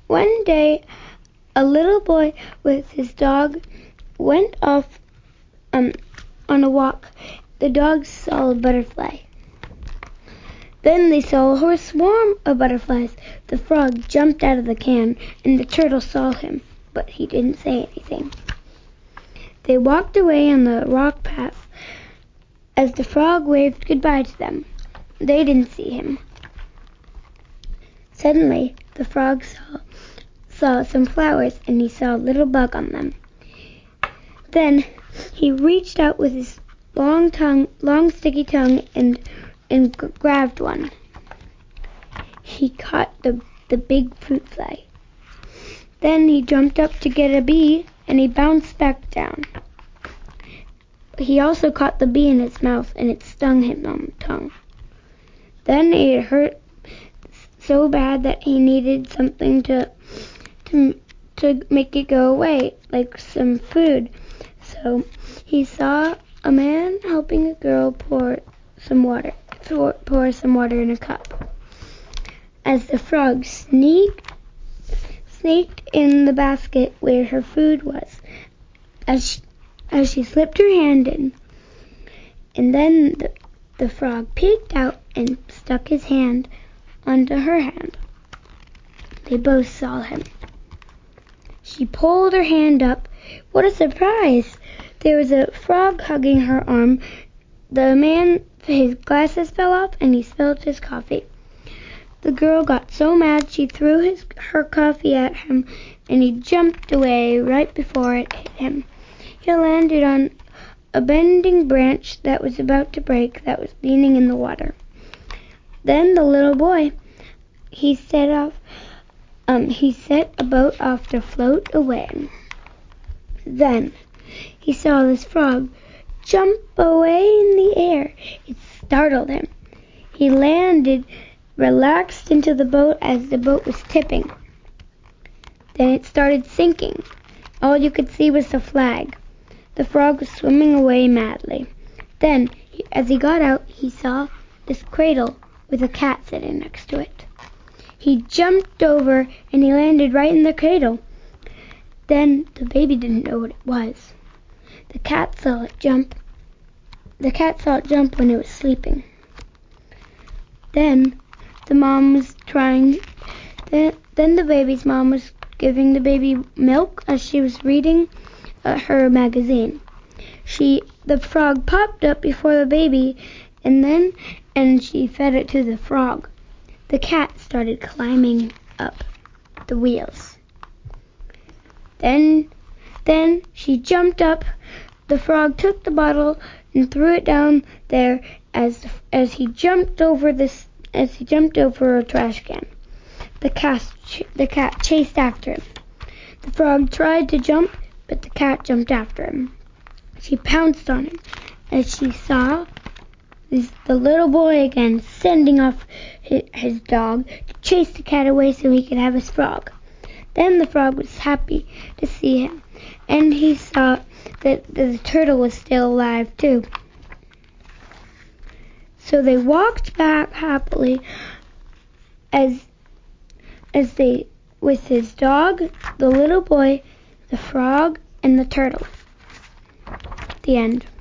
One day, a little boy with his dog went off on a walk. The dogs saw a butterfly. Then they saw a whole swarm of butterflies. The frog jumped out of the can, and the turtle saw him, but he didn't say anything. They walked away on the rock path. As the frog waved goodbye to them, they didn't see him. Suddenly, the frog saw some flowers, and he saw a little bug on them. Then he reached out with his long sticky tongue, and grabbed one. He caught the big fruit fly. Then he jumped up to get a bee, and he bounced back down. He also caught the bee in his mouth, and it stung him on the tongue. Then it hurt so bad that he needed something to make it go away, like some food. So he saw a man helping a girl pour some water in a cup. As the frog sneaked in the basket where her food was, as she slipped her hand in, and then the frog peeked out and stuck his hand onto her hand. They both saw him. She pulled her hand up. What a surprise! There was a frog hugging her arm. The man, his glasses fell off, and he spilled his coffee. The girl got so mad she threw her coffee at him, and he jumped away right before it hit him. He landed on a bending branch that was about to break, that was leaning in the water. Then the little boy, he set a boat off to float away. Then he saw this frog jump away in the air. It startled him. He landed, relaxed into the boat as the boat was tipping. Then it started sinking. All you could see was the flag. The frog was swimming away madly. Then, as he got out, he saw this cradle with a cat sitting next to it. He jumped over, and he landed right in the cradle. Then the baby didn't know what it was. The cat saw it jump when it was sleeping. Then the baby's mom was giving the baby milk as she was reading her magazine. The frog popped up before the baby, and she fed it to the frog. The cat started climbing up the wheels. Then she jumped up. The frog took the bottle and threw it down there as he jumped over a trash can. The cat chased after him. The frog tried to jump, but the cat jumped after him. She pounced on him as she saw the little boy again sending off his dog to chase the cat away so he could have his frog. Then the frog was happy to see him, and he saw that the turtle was still alive too. So they walked back happily as they, with his dog, the little boy, the frog, and the turtle. The end.